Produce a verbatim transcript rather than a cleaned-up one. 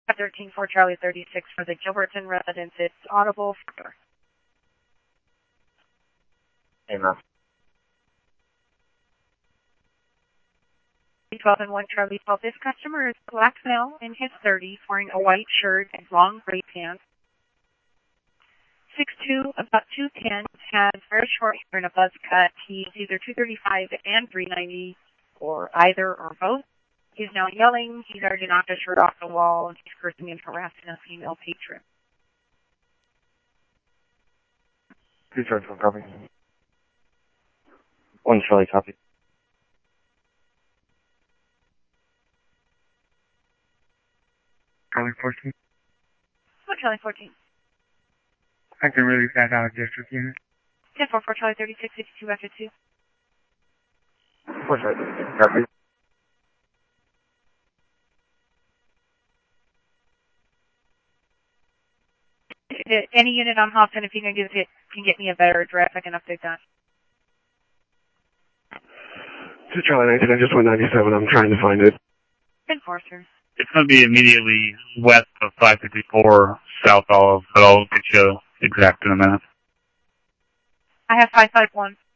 thirteen for Charlie thirty-six for the Gilbertson residence. It's audible. Amen. twelve and one Charlie twelve. This customer is a black male in his thirties wearing a white shirt and long gray pants. six two, about two ten, has very short hair and a buzz cut. He's either two thirty-five and three ninety or either or both. He's now yelling. He's already knocked his shirt off the wall and he's cursing and harassing a female patron. Two Charlie twelve copy. One Charlie copy. Charlie fourteen. One Charlie fourteen. I can release that out of district unit. ten four for Charlie thirty-six, fifty-two after two. Four Charlie thirty-six copy. Any unit on Hobson, if you can give it, can get me a better address, I can update that. Two Charlie nineteen, I just went ninety-seven, I'm trying to find it. Enforcer. It's going to be immediately west of five fifty-four South Olive, but I'll get you exact in a minute. I have five five one.